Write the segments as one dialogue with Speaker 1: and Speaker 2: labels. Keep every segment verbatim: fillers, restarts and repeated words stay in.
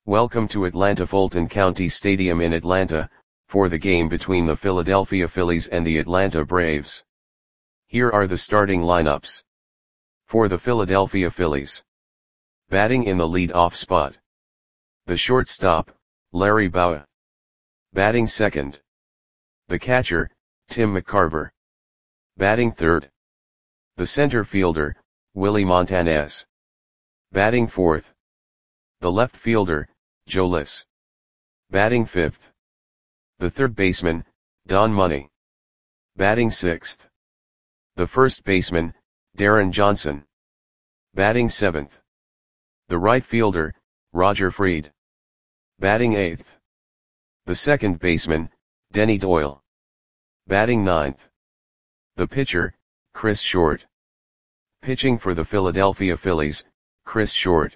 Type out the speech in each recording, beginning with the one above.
Speaker 1: Welcome to Atlanta Fulton County Stadium in Atlanta, for the game between the Philadelphia Phillies and the Atlanta Braves. Here are the starting lineups. For the Philadelphia Phillies. Batting in the lead-off spot. The shortstop, Larry Bowa. Batting second. The catcher, Tim McCarver. Batting third. The center fielder, Willie Montanez. Batting fourth. The left fielder, Joe Liss. Batting fifth. The third baseman, Don Money. Batting sixth. The first baseman, Darren Johnson. Batting seventh. The right fielder, Roger Freed. Batting eighth. The second baseman, Denny Doyle. Batting ninth. The pitcher, Chris Short. Pitching for the Philadelphia Phillies, Chris Short.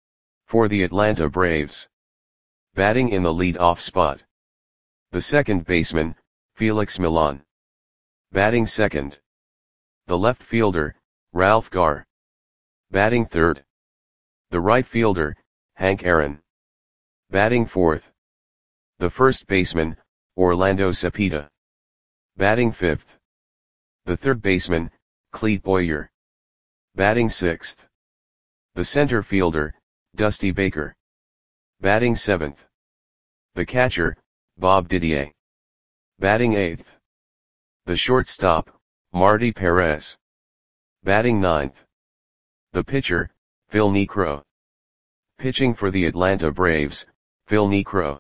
Speaker 1: For the Atlanta Braves. Batting in the lead-off spot. The second baseman, Felix Millan. Batting second. The left fielder, Ralph Garr. Batting third. The right fielder, Hank Aaron. Batting fourth. The first baseman, Orlando Cepeda. Batting fifth. The third baseman, Clete Boyer. Batting sixth. The center fielder, Dusty Baker. Batting seventh. The catcher, Bob Didier. Batting eighth. The shortstop, Marty Perez. Batting ninth. The pitcher, Phil Niekro. Pitching for the Atlanta Braves, Phil Niekro.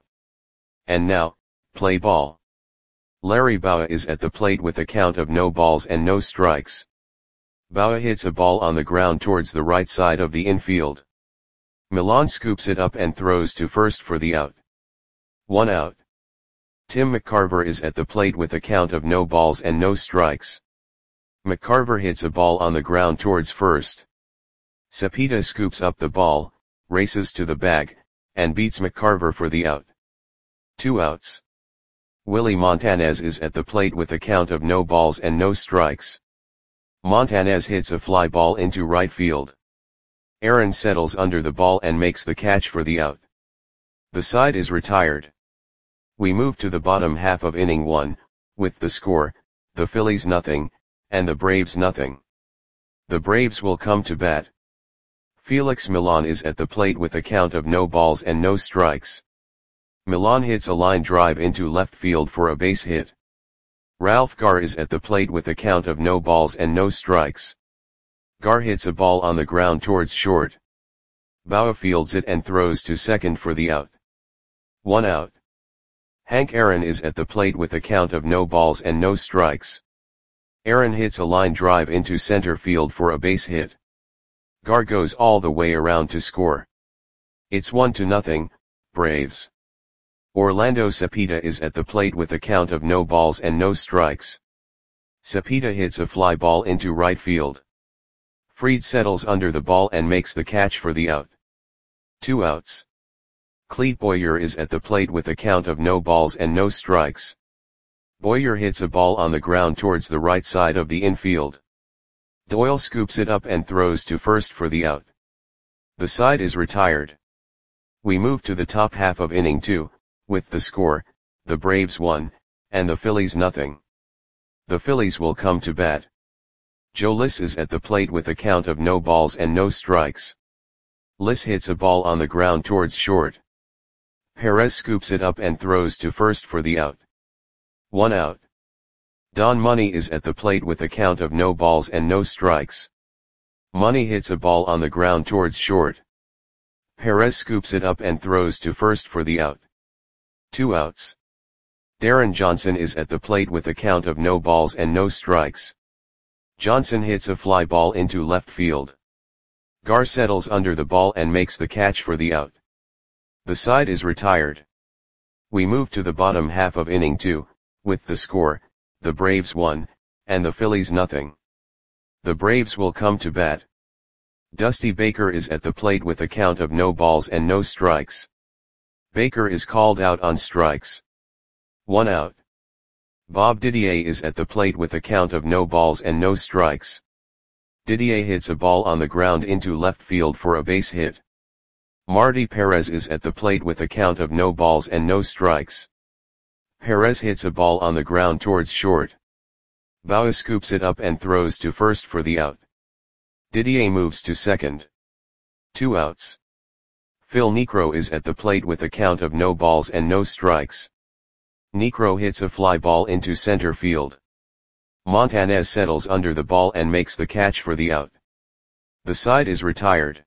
Speaker 1: And now, play ball. Larry Bowa is at the plate with a count of no balls and no strikes. Bowa hits a ball on the ground towards the right side of the infield. Millan scoops it up and throws to first for the out. One out. Tim McCarver is at the plate with a count of no balls and no strikes. McCarver hits a ball on the ground towards first. Cepeda scoops up the ball, races to the bag, and beats McCarver for the out. Two outs. Willie Montanez is at the plate with a count of no balls and no strikes. Montanez hits a fly ball into right field. Aaron settles under the ball and makes the catch for the out. The side is retired. We move to the bottom half of inning one, with the score, the Phillies nothing, and the Braves nothing. The Braves will come to bat. Felix Millan is at the plate with a count of no balls and no strikes. Millan hits a line drive into left field for a base hit. Ralph Garr is at the plate with a count of no balls and no strikes. Garr hits a ball on the ground towards short. Bowa fields it and throws to second for the out. One out. Hank Aaron is at the plate with a count of no balls and no strikes. Aaron hits a line drive into center field for a base hit. Garr goes all the way around to score. It's one to nothing, Braves. Orlando Cepeda is at the plate with a count of no balls and no strikes. Cepeda hits a fly ball into right field. Freed settles under the ball and makes the catch for the out. Two outs. Clete Boyer is at the plate with a count of no balls and no strikes. Boyer hits a ball on the ground towards the right side of the infield. Doyle scoops it up and throws to first for the out. The side is retired. We move to the top half of inning two, with the score, the Braves one, and the Phillies nothing. The Phillies will come to bat. Joe Liss is at the plate with a count of no balls and no strikes. Liss hits a ball on the ground towards short. Perez scoops it up and throws to first for the out. One out. Don Money is at the plate with a count of no balls and no strikes. Money hits a ball on the ground towards short. Perez scoops it up and throws to first for the out. Two outs. Darren Johnson is at the plate with a count of no balls and no strikes. Johnson hits a fly ball into left field. Garr settles under the ball and makes the catch for the out. The side is retired. We move to the bottom half of inning two, with the score, the Braves one, and the Phillies nothing. The Braves will come to bat. Dusty Baker is at the plate with a count of no balls and no strikes. Baker is called out on strikes. One out. Bob Didier is at the plate with a count of no balls and no strikes. Didier hits a ball on the ground into left field for a base hit. Marty Perez is at the plate with a count of no balls and no strikes. Perez hits a ball on the ground towards short. Bauer scoops it up and throws to first for the out. Didier moves to second. Two outs. Phil Niekro is at the plate with a count of no balls and no strikes. Niekro hits a fly ball into center field. Montanez settles under the ball and makes the catch for the out. The side is retired.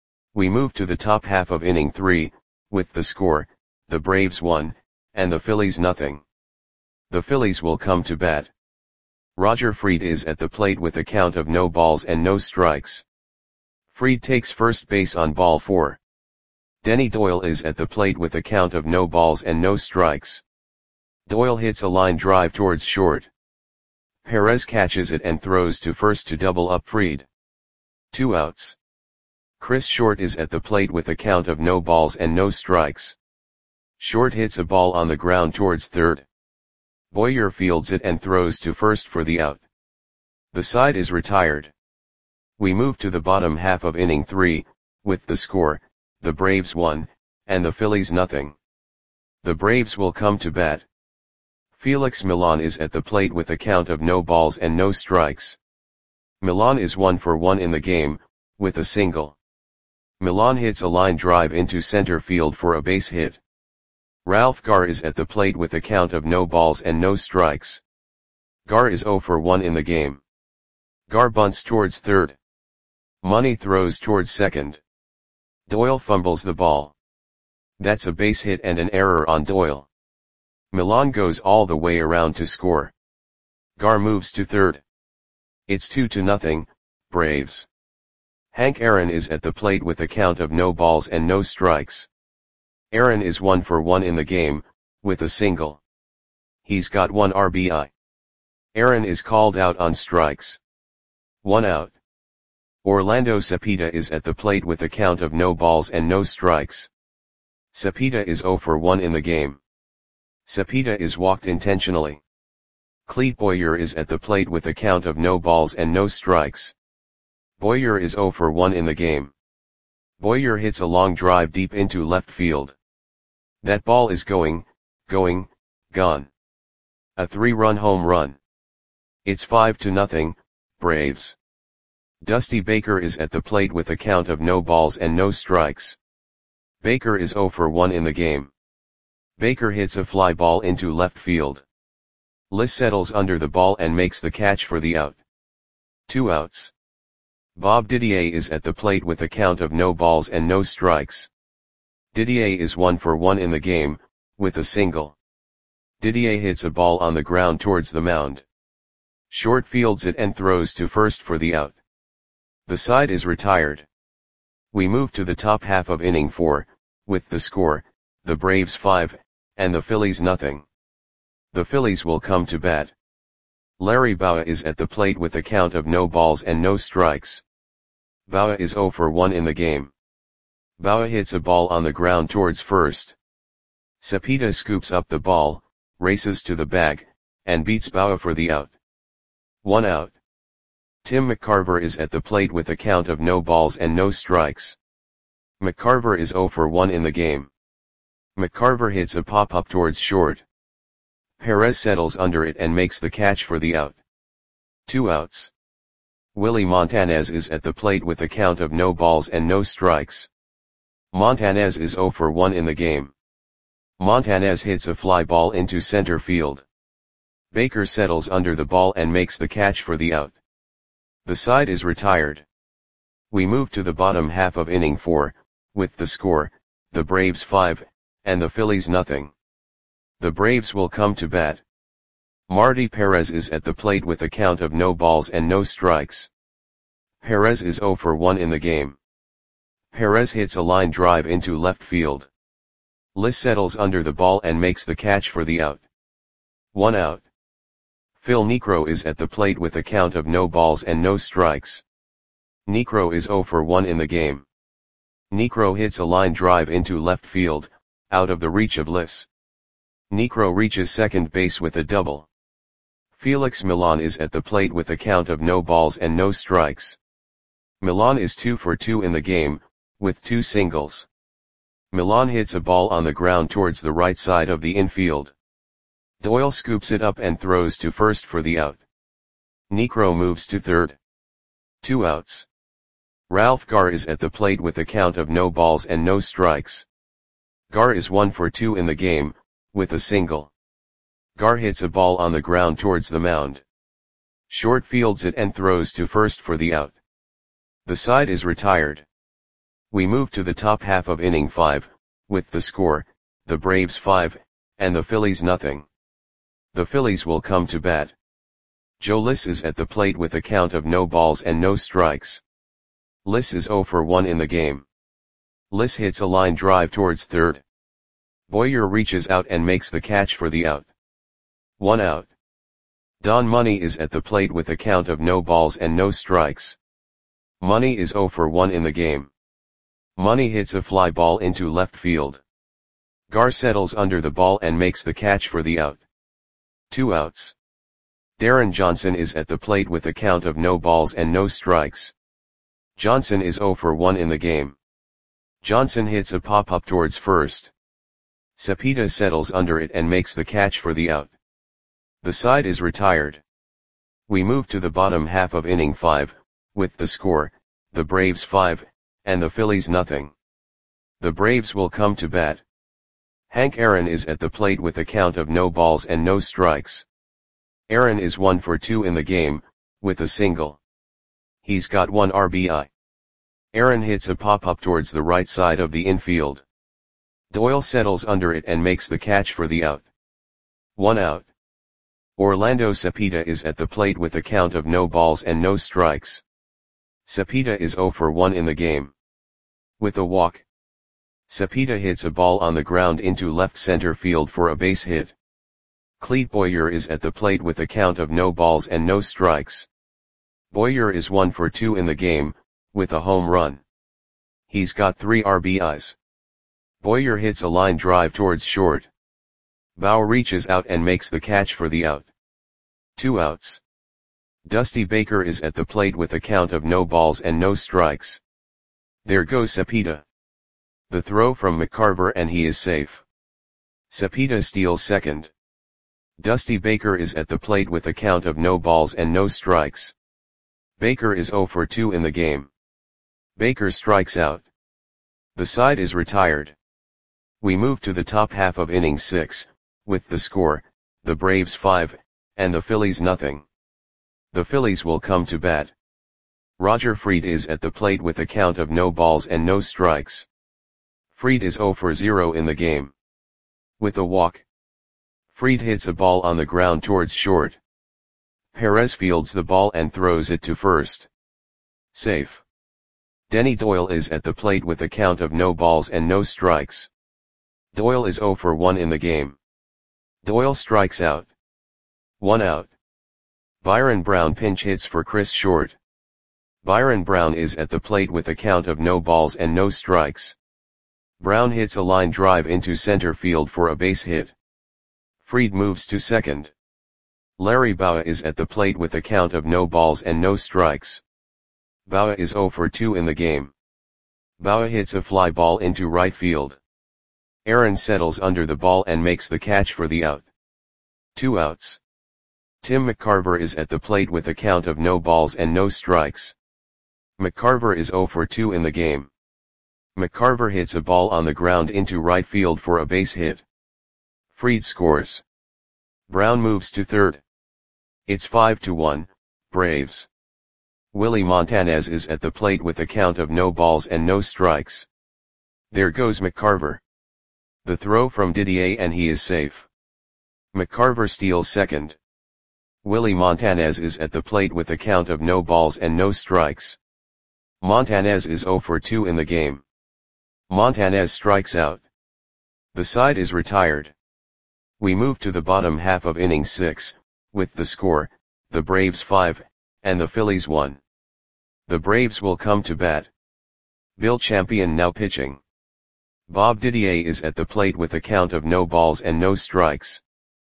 Speaker 1: We move to the top half of inning three, with the score, the Braves one, and the Phillies nothing. The Phillies will come to bat. Roger Fried is at the plate with a count of no balls and no strikes. Fried takes first base on ball four. Denny Doyle is at the plate with a count of no balls and no strikes. Doyle hits a line drive towards short. Perez catches it and throws to first to double up Fried. Two outs. Chris Short is at the plate with a count of no balls and no strikes. Short hits a ball on the ground towards third. Boyer fields it and throws to first for the out. The side is retired. We move to the bottom half of inning three, with the score, the Braves one, and the Phillies nothing. The Braves will come to bat. Felix Millan is at the plate with a count of no balls and no strikes. Millan is one for one in the game, with a single. Millan hits a line drive into center field for a base hit. Ralph Garr is at the plate with a count of no balls and no strikes. Garr is zero for one in the game. Garr bunts towards third. Money throws towards second. Doyle fumbles the ball. That's a base hit and an error on Doyle. Millan goes all the way around to score. Garr moves to third. It's two to nothing, Braves. Hank Aaron is at the plate with a count of no balls and no strikes. Aaron is one for one in the game, with a single. He's got one R B I. Aaron is called out on strikes. One out. Orlando Cepeda is at the plate with a count of no balls and no strikes. Cepeda is zero for one in the game. Cepeda is walked intentionally. Clete Boyer is at the plate with a count of no balls and no strikes. Boyer is zero for one in the game. Boyer hits a long drive deep into left field. That ball is going, going, gone. A three-run home run. It's five to nothing, Braves. Dusty Baker is at the plate with a count of no balls and no strikes. Baker is zero for one in the game. Baker hits a fly ball into left field. Liss settles under the ball and makes the catch for the out. Two outs. Bob Didier is at the plate with a count of no balls and no strikes. Didier is one for one in the game, with a single. Didier hits a ball on the ground towards the mound. Short fields it and throws to first for the out. The side is retired. We move to the top half of inning four, with the score, the Braves five, and the Phillies nothing. The Phillies will come to bat. Larry Bowa is at the plate with a count of no balls and no strikes. Bowa is zero for one in the game. Bowa hits a ball on the ground towards first. Cepeda scoops up the ball, races to the bag, and beats Bowa for the out. One out. Tim McCarver is at the plate with a count of no balls and no strikes. McCarver is zero for one in the game. McCarver hits a pop-up towards short. Perez settles under it and makes the catch for the out. Two outs. Willie Montanez is at the plate with a count of no balls and no strikes. Montanez is zero for one in the game. Montanez hits a fly ball into center field. Baker settles under the ball and makes the catch for the out. The side is retired. We move to the bottom half of inning four, with the score, the Braves five, and the Phillies nothing. The Braves will come to bat. Marty Perez is at the plate with a count of no balls and no strikes. Perez is zero for one in the game. Perez hits a line drive into left field. Liss settles under the ball and makes the catch for the out. One out. Phil Niekro is at the plate with a count of no balls and no strikes. Niekro is zero for one in the game. Niekro hits a line drive into left field, out of the reach of Liss. Niekro reaches second base with a double. Felix Millan is at the plate with a count of no balls and no strikes. Millan is two for two in the game, with two singles. Milan hits a ball on the ground towards the right side of the infield. Doyle scoops it up and throws to first for the out. Necro moves to third. Two outs. Ralph Garr is at the plate with a count of no balls and no strikes. Garr is one for two in the game, with a single. Garr hits a ball on the ground towards the mound. Short fields it and throws to first for the out. The side is retired. We move to the top half of inning five, with the score, the Braves five, and the Phillies nothing. The Phillies will come to bat. Joe Liss is at the plate with a count of no balls and no strikes. Liss is oh for one in the game. Liss hits a line drive towards third. Boyer reaches out and makes the catch for the out. One out. Don Money is at the plate with a count of no balls and no strikes. Money is oh for one in the game. Money hits a fly ball into left field. Garr settles under the ball and makes the catch for the out. Two outs. Darren Johnson is at the plate with a count of no balls and no strikes. Johnson is oh for one in the game. Johnson hits a pop-up towards first. Cepeda settles under it and makes the catch for the out. The side is retired. We move to the bottom half of inning five, with the score, the Braves five, and the Phillies nothing. The Braves will come to bat. Hank Aaron is at the plate with a count of no balls and no strikes. Aaron is one for two in the game, with a single. He's got one R B I. Aaron hits a pop-up towards the right side of the infield. Doyle settles under it and makes the catch for the out. One out. Orlando Cepeda is at the plate with a count of no balls and no strikes. Cepeda is oh for one in the game. With a walk. Cepeda hits a ball on the ground into left center field for a base hit. Clete Boyer is at the plate with a count of no balls and no strikes. Boyer is one for two in the game, with a home run. He's got three R B Is. Boyer hits a line drive towards short. Bow reaches out and makes the catch for the out. Two outs. Dusty Baker is at the plate with a count of no balls and no strikes. There goes Cepeda. The throw from McCarver and he is safe. Cepeda steals second. Dusty Baker is at the plate with a count of no balls and no strikes. Baker is oh for two in the game. Baker strikes out. The side is retired. We move to the top half of inning six, with the score, the Braves five, and the Phillies nothing. The Phillies will come to bat. Roger Freed is at the plate with a count of no balls and no strikes. Freed is oh for zero in the game. With a walk. Freed hits a ball on the ground towards short. Perez fields the ball and throws it to first. Safe. Denny Doyle is at the plate with a count of no balls and no strikes. Doyle is oh for one in the game. Doyle strikes out. One out. Byron Brown pinch hits for Chris Short. Byron Brown is at the plate with a count of no balls and no strikes. Brown hits a line drive into center field for a base hit. Freed moves to second. Larry Bowa is at the plate with a count of no balls and no strikes. Bowa is oh for two in the game. Bowa hits a fly ball into right field. Aaron settles under the ball and makes the catch for the out. Two outs. Tim McCarver is at the plate with a count of no balls and no strikes. McCarver is oh for two in the game. McCarver hits a ball on the ground into right field for a base hit. Freed scores. Brown moves to third. It's five to one, Braves. Willie Montanez is at the plate with a count of no balls and no strikes. There goes McCarver. The throw from Didier and he is safe. McCarver steals second. Willie Montanez is at the plate with a count of no balls and no strikes. Montanez is oh for two in the game. Montanez strikes out. The side is retired. We move to the bottom half of inning six, with the score, the Braves five, and the Phillies one. The Braves will come to bat. Bill Champion now pitching. Bob Didier is at the plate with a count of no balls and no strikes.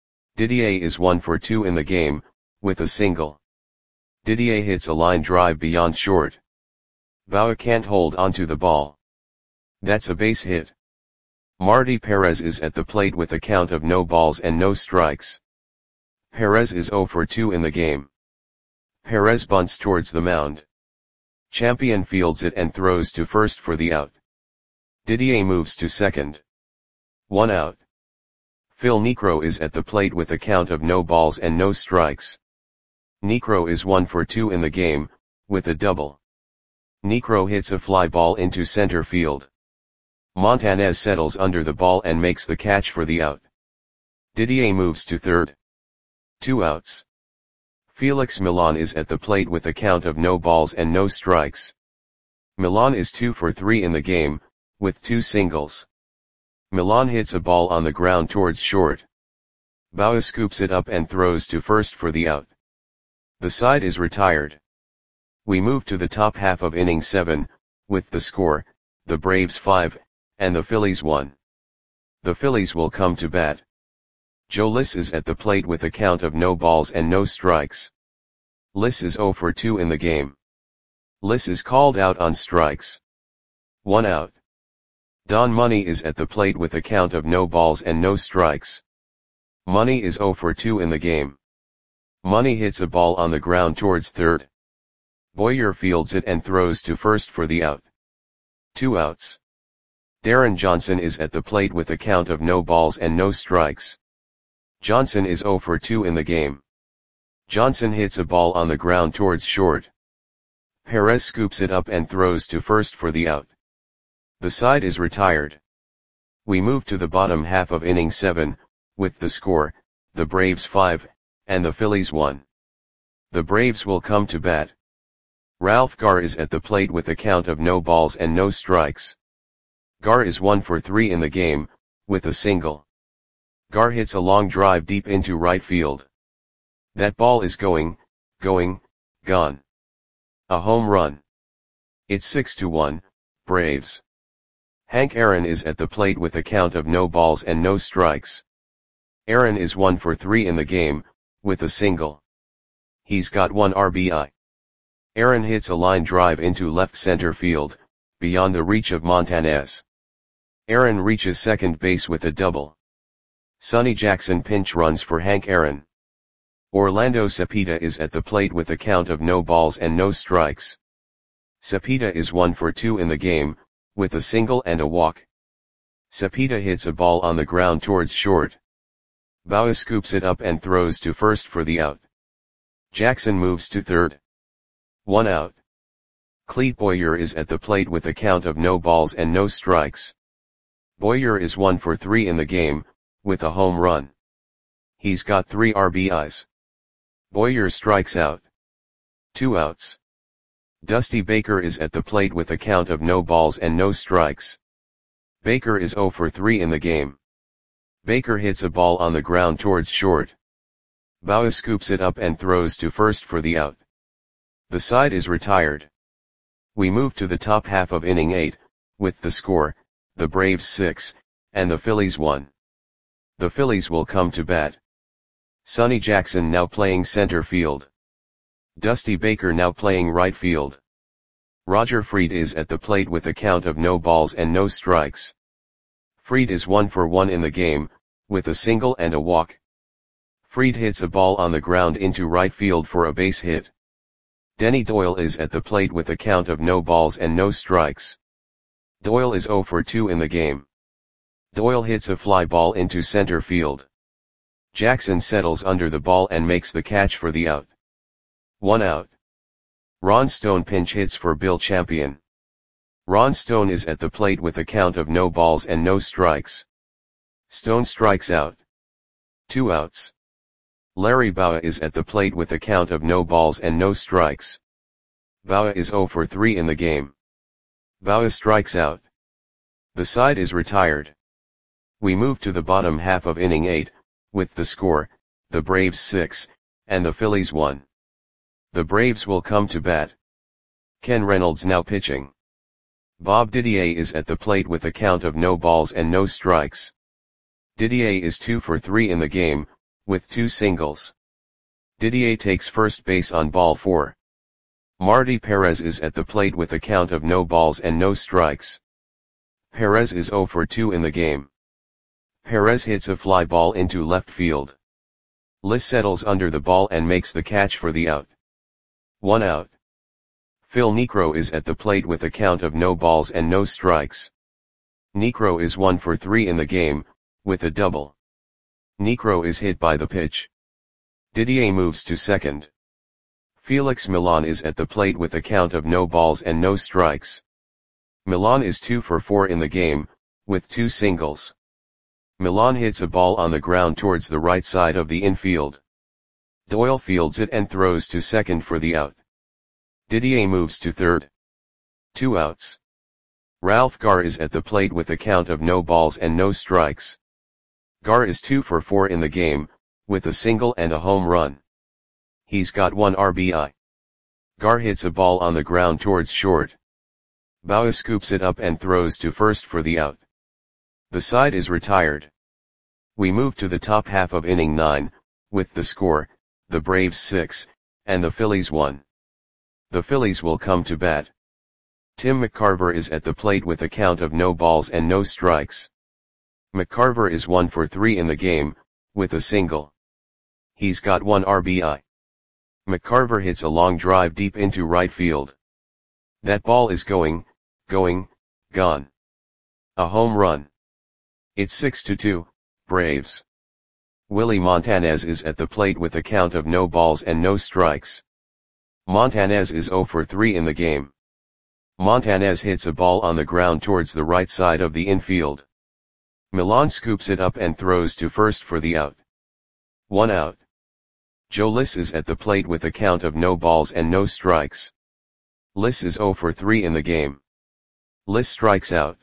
Speaker 1: Didier is one for two in the game, with a single. Didier hits a line drive beyond short. Bowa can't hold onto the ball. That's a base hit. Marty Perez is at the plate with a count of no balls and no strikes. Perez is zero for two in the game. Perez bunts towards the mound. Champion fields it and throws to first for the out. Didier moves to second. One out. Phil Niekro is at the plate with a count of no balls and no strikes. Niekro is one for two in the game, with a double. Niekro hits a fly ball into center field. Montanez settles under the ball and makes the catch for the out. Didier moves to third. Two outs. Felix Millan is at the plate with a count of no balls and no strikes. Millan is two for three in the game, with two singles. Millan hits a ball on the ground towards short. Bauer scoops it up and throws to first for the out. The side is retired. We move to the top half of inning seven, with the score, the Braves five, and the Phillies one. The Phillies will come to bat. Joe Liss is at the plate with a count of no balls and no strikes. Liss is zero for two in the game. Liss is called out on strikes. One out. Don Money is at the plate with a count of no balls and no strikes. Money is zero for two in the game. Money hits a ball on the ground towards third. Boyer fields it and throws to first for the out. Two outs. Darren Johnson is at the plate with a count of no balls and no strikes. Johnson is zero for two in the game. Johnson hits a ball on the ground towards short. Perez scoops it up and throws to first for the out. The side is retired. We move to the bottom half of inning seven, with the score, the Braves five, and the Phillies one. The Braves will come to bat. Ralph Garr is at the plate with a count of no balls and no strikes. Garr is one for three in the game, with a single. Garr hits a long drive deep into right field. That ball is going, going, gone. A home run. It's six to one, Braves. Hank Aaron is at the plate with a count of no balls and no strikes. Aaron is one for three in the game, with a single. He's got one R B I. Aaron hits a line drive into left center field, beyond the reach of Montanez. Aaron reaches second base with a double. Sonny Jackson pinch runs for Hank Aaron. Orlando Cepeda is at the plate with a count of no balls and no strikes. Cepeda is one for two in the game, with a single and a walk. Cepeda hits a ball on the ground towards short. Bauer scoops it up and throws to first for the out. Jackson moves to third. One out. Clete Boyer is at the plate with a count of no balls and no strikes. Boyer is one for three in the game, with a home run. He's got three R B Is. Boyer strikes out. Two outs. Dusty Baker is at the plate with a count of no balls and no strikes. Baker is zero for three in the game. Baker hits a ball on the ground towards short. Bauer scoops it up and throws to first for the out. The side is retired. We move to the top half of inning eight, with the score, the Braves six, and the Phillies one. The Phillies will come to bat. Sonny Jackson now playing center field. Dusty Baker now playing right field. Roger Freed is at the plate with a count of no balls and no strikes. Freed is one for one in the game, with a single and a walk. Freed hits a ball on the ground into right field for a base hit. Denny Doyle is at the plate with a count of no balls and no strikes. Doyle is zero for two in the game. Doyle hits a fly ball into center field. Jackson settles under the ball and makes the catch for the out. One out. Ron Stone pinch hits for Bill Champion. Ron Stone is at the plate with a count of no balls and no strikes. Stone strikes out. Two outs. Larry Bauer is at the plate with a count of no balls and no strikes. Bauer is zero for three in the game. Bauer strikes out. The side is retired. We move to the bottom half of inning eight, with the score, the Braves six, and the Phillies one. The Braves will come to bat. Ken Reynolds now pitching. Bob Didier is at the plate with a count of no balls and no strikes. Didier is two for three in the game, with two singles. Didier takes first base on ball four. Marty Perez is at the plate with a count of no balls and no strikes. Perez is zero for two in the game. Perez hits a fly ball into left field. Liss settles under the ball and makes the catch for the out. One out. Phil Niekro is at the plate with a count of no balls and no strikes. Niekro is one for three in the game, with a double. Niekro is hit by the pitch. Didier moves to second. Felix Millan is at the plate with a count of no balls and no strikes. Millan is two for four in the game, with two singles. Millan hits a ball on the ground towards the right side of the infield. Doyle fields it and throws to second for the out. Didier moves to third. Two outs. Ralph Garr is at the plate with a count of no balls and no strikes. Garr is two for four in the game, with a single and a home run. He's got one R B I. Garr hits a ball on the ground towards short. Bauer scoops it up and throws to first for the out. The side is retired. We move to the top half of inning nine, with the score, the Braves six, and the Phillies one. The Phillies will come to bat. Tim McCarver is at the plate with a count of no balls and no strikes. McCarver is one for three in the game, with a single. He's got one R B I. McCarver hits a long drive deep into right field. That ball is going, going, gone. A home run. It's six to two, Braves. Willie Montanez is at the plate with a count of no balls and no strikes. Montanez is zero for three in the game. Montanez hits a ball on the ground towards the right side of the infield. Millan scoops it up and throws to first for the out. One out. Joe Liss is at the plate with a count of no balls and no strikes. Liss is zero for three in the game. Liss strikes out.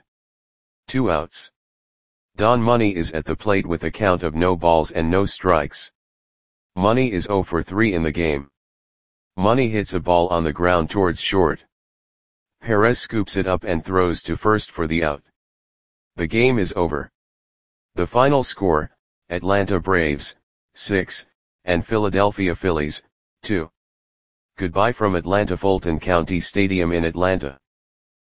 Speaker 1: Two outs. Don Money is at the plate with a count of no balls and no strikes. Money is zero for three in the game. Money hits a ball on the ground towards short. Perez scoops it up and throws to first for the out. The game is over. The final score, Atlanta Braves, six, and Philadelphia Phillies, two. Goodbye from Atlanta Fulton County Stadium in Atlanta.